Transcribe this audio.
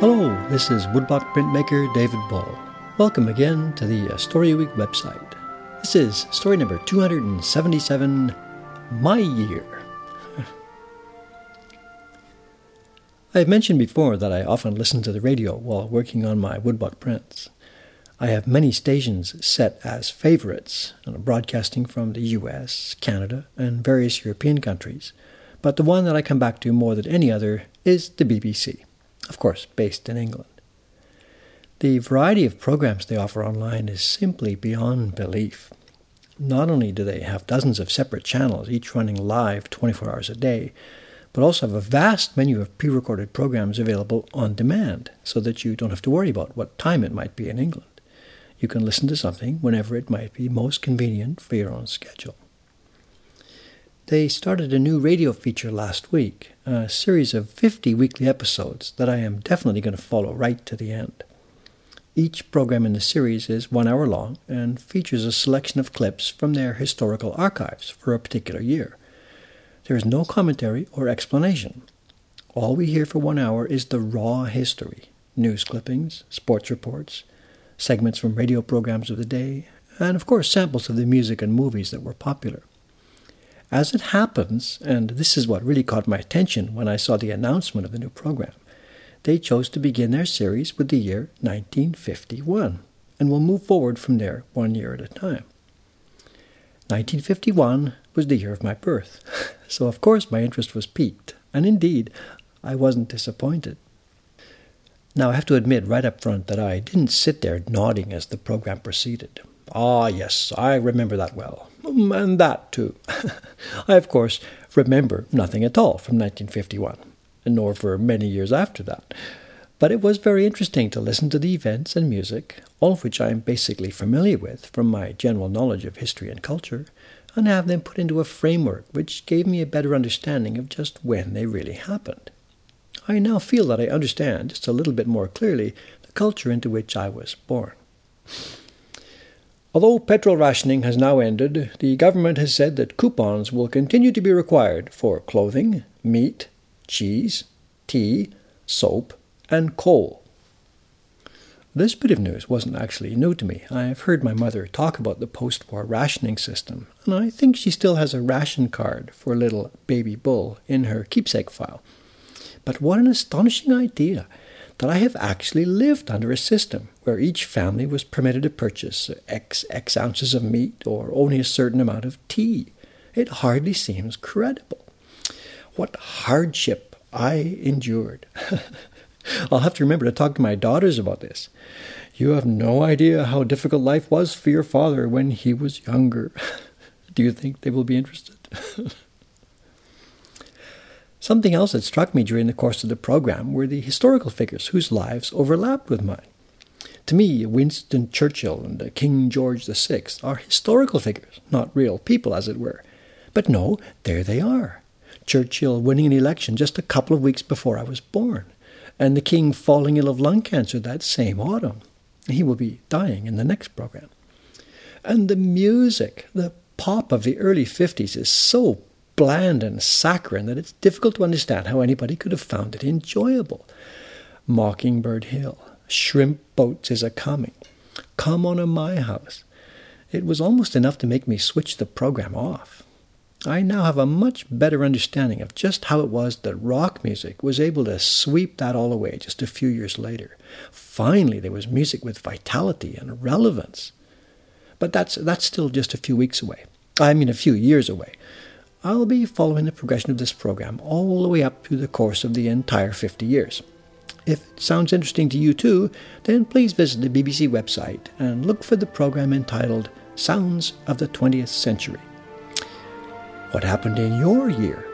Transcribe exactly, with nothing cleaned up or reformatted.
Hello, this is woodblock printmaker David Ball. Welcome again to the Story Week website. This is story number two hundred seventy-seven, My Year. I have mentioned before that I often listen to the radio while working on my woodblock prints. I have many stations set as favorites, broadcasting from the U S, Canada, and various European countries, but the one that I come back to more than any other is the B B C, of course based in England. The variety of programs they offer online is simply beyond belief. Not only do they have dozens of separate channels, each running live twenty-four hours a day, but also have a vast menu of pre-recorded programs available on demand, so that you don't have to worry about what time it might be in England. You can listen to something whenever it might be most convenient for your own schedule. They started a new radio feature last week, a series of fifty weekly episodes that I am definitely going to follow right to the end. Each program in the series is one hour long and features a selection of clips from their historical archives for a particular year. There is no commentary or explanation. All we hear for one hour is the raw history, news clippings, sports reports, segments from radio programs of the day, and of course samples of the music and movies that were popular. As it happens, and this is what really caught my attention when I saw the announcement of the new program, they chose to begin their series with the year nineteen fifty-one, and will move forward from there one year at a time. nineteen fifty-one was the year of my birth, so of course my interest was piqued, and indeed, I wasn't disappointed. Now I have to admit right up front that I didn't sit there nodding as the program proceeded. Ah, yes, I remember that well. And that, too. I, of course, remember nothing at all from nineteen fifty-one, nor for many years after that. But it was very interesting to listen to the events and music, all of which I am basically familiar with from my general knowledge of history and culture, and have them put into a framework which gave me a better understanding of just when they really happened. I now feel that I understand just a little bit more clearly the culture into which I was born. Although petrol rationing has now ended, the government has said that coupons will continue to be required for clothing, meat, cheese, tea, soap, and coal. This bit of news wasn't actually new to me. I have heard my mother talk about the post-war rationing system, and I think she still has a ration card for little baby Bull in her keepsake file. But what an astonishing idea that I have actually lived under a system where each family was permitted to purchase X, X ounces of meat or only a certain amount of tea. It hardly seems credible. What hardship I endured. I'll have to remember to talk to my daughters about this. You have no idea how difficult life was for your father when he was younger. Do you think they will be interested? Something else that struck me during the course of the program were the historical figures whose lives overlapped with mine. To me, Winston Churchill and King George the Sixth are historical figures, not real people, as it were. But no, there they are. Churchill winning an election just a couple of weeks before I was born, and the king falling ill of lung cancer that same autumn. He will be dying in the next program. And the music, the pop of the early fifties is so bland and saccharine that it's difficult to understand how anybody could have found it enjoyable. Mockingbird Hill, Shrimp Boats is a-coming, Come On to My House. It was almost enough to make me switch the program off. I now have a much better understanding of just how it was that rock music was able to sweep that all away just a few years later. Finally, there was music with vitality and relevance. But that's that's still just a few weeks away. I mean, a few years away. I'll be following the progression of this program all the way up through the course of the entire fifty years. If it sounds interesting to you too, then please visit the B B C website and look for the program entitled Sounds of the twentieth Century. What happened in your year?